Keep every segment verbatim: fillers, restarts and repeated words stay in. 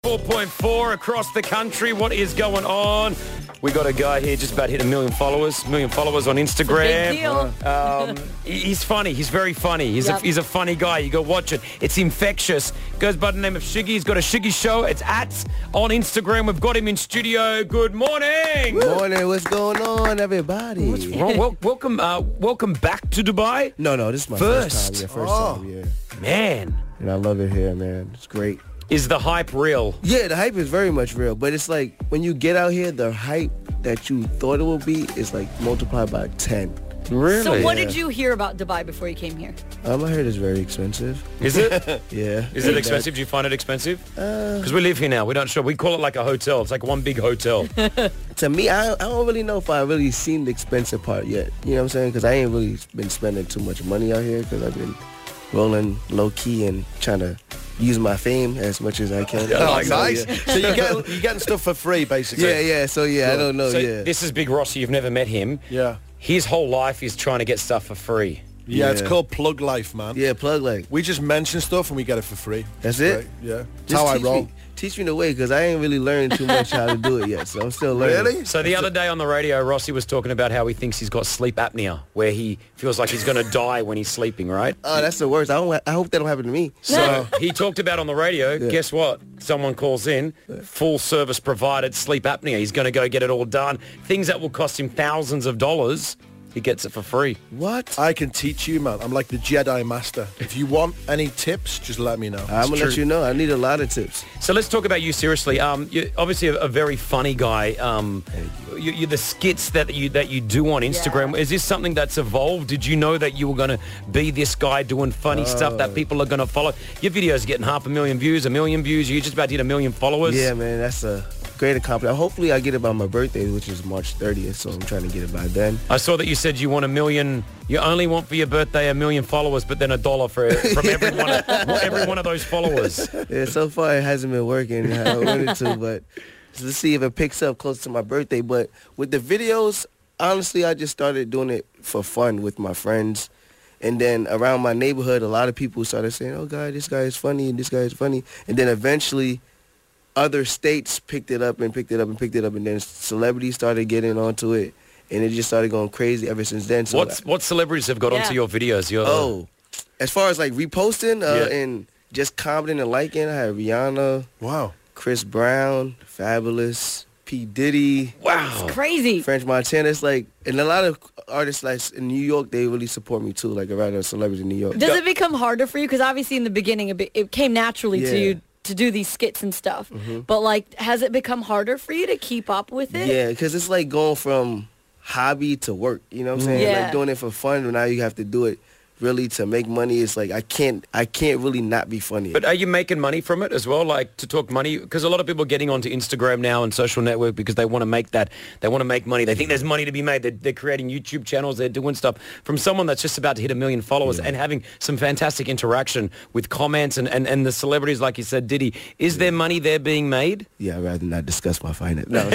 four point four across the country. What is going on? We got a guy here just about to hit a million followers, million followers on Instagram. Big deal. Um, he- he's funny. He's very funny. He's, Yep. a, he's a funny guy. You go watch it. It's infectious. Goes by the name of Shiggy. He's got a Shiggy show. It's at on Instagram. We've got him in studio. Good morning. Morning, what's going on, everybody? What's wrong? Wel- welcome, uh, welcome back to Dubai. No, no, this is my First. first, time. Yeah, first Oh. time, yeah. Man, And I love it here, man. It's great. is the hype real? Yeah, the hype is very much real, but it's like when you get out here, the hype that you thought it would be is like multiplied by ten. Really? So what Yeah. did you hear about Dubai before you came here? Um, I heard it's very expensive. Is it? Yeah. Is it expensive? Do you find it expensive? Uh, Because we live here now. We don't shop. We call it like a hotel. It's like one big hotel. to me, I, I don't really know if I really seen the expensive part yet. You know what I'm saying? Because I ain't really been spending too much money out here because I've been rolling low key and trying to use my fame as much as I can. Yeah, Oh, like So, nice. yeah. So you're getting, you're getting stuff for free, basically. Yeah, yeah. So yeah, I don't know. so yeah. this is Big Rossi. You've never met him. Yeah. His whole life is trying to get stuff for free. Yeah, it's Yeah. called Plug Life, man. Yeah, plug like. We just mention stuff and we get it for free. That's it? Right, yeah. That's Just how I teach roll. Me, teach me the way, because I ain't really learned too much how to do it yet, so I'm still learning. Really? So the other day on the radio, Rossi was talking about how he thinks he's got sleep apnea, where he feels like he's going to die when he's sleeping, right? Oh, that's the worst. I don't. I hope that don't happen to me. So he talked about on the radio, guess what? Someone calls in, full service provided sleep apnea. He's going to go get it all done. Things that will cost him thousands of dollars, he gets it for free. What? I can teach you, man. I'm like the Jedi Master. If you want any tips, just let me know. I'm gonna let you know. I need a lot of tips. So let's talk about you seriously. Um, you're obviously a, a very funny guy. Um, you, you're the skits that you that you do on Instagram. Yeah. Is this something that's evolved? Did you know that you were going to be this guy doing funny stuff that people are going to follow? Your videos are getting half a million views, a million views. You're just about to hit a million followers. Yeah, man, that's a great accomplishment. Hopefully, I get it by my birthday, which is March thirtieth. So I'm trying to get it by then. I saw that you said you want a million. You only want for your birthday a million followers, but then a dollar for from every one of, every one of those followers. Yeah, so far it hasn't been working how I wanted to, but let's see if it picks up close to my birthday. But with the videos, honestly, I just started doing it for fun with my friends. And then around my neighborhood, a lot of people started saying, oh, God, this guy is funny and this guy is funny. And then eventually other states picked it up and picked it up and picked it up. And then celebrities started getting onto it. And it just started going crazy ever since then. So What's what celebrities have got Yeah. onto your videos? Your, Oh, as far as like reposting uh, Yeah. and just commenting and liking, I have Rihanna, Wow. Chris Brown, Fabulous, P. Diddy, wow. Crazy. French Montana. It's like, and a lot of artists like in New York, they really support me too, like around the celebrities in New York. Does it become harder for you? Because obviously in the beginning, it, be, it came naturally Yeah. to you to do these skits and stuff. But like, has it become harder for you to keep up with it? Yeah, because it's like going from hobby to work. You know what I'm saying? Yeah. Like doing it for fun, but now you have to do it really to make money. It's like I can't, I can't really not be funny. But are you making money from it as well? Like to talk money? Because a lot of people are getting onto Instagram now and social network because they want to make that, they want to make money. They think there's money to be made. They're, they're creating YouTube channels. They're doing stuff from someone that's just about to hit a million followers and having some fantastic interaction with comments and, and, and the celebrities, like you said, Diddy. Is there money there being made? Yeah, I'd rather not discuss my finance. No.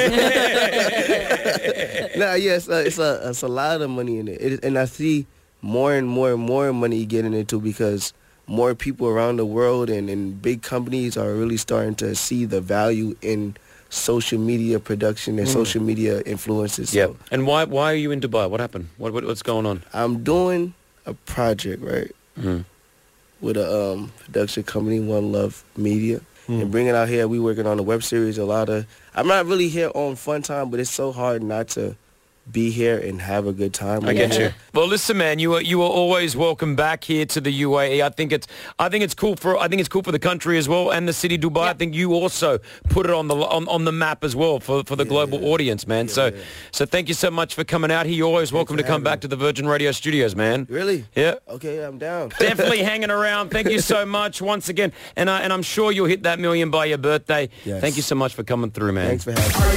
Nah, yeah, it's a, it's a it's a lot of money in it. it, and I see more and more and more money getting into because more people around the world and, and big companies are really starting to see the value in social media production and social media influences. Yeah. So And why why are you in Dubai? What happened? What, what What's going on? I'm doing a project, right, with a um, production company, One Love Media. And bringing it out here, we working on a web series, a lot of... I'm not really here on fun time, but it's so hard not to be here and have a good time. I get Yeah. you. Well, listen, man, you are you are always welcome back here to the U A E. I think it's I think it's cool for I think it's cool for the country as well and the city Dubai. I think you also put it on the on, on the map as well for, for the global audience, man. so so thank you so much for coming out here. You're always welcome to for come having back me. to the Virgin Radio Studios, man. Really? Yeah. Okay, I'm down. Definitely hanging around. Thank you so much once again. And I, and I'm sure you'll hit that million by your birthday. Yes. Thank you so much for coming through, man. Thanks for having me.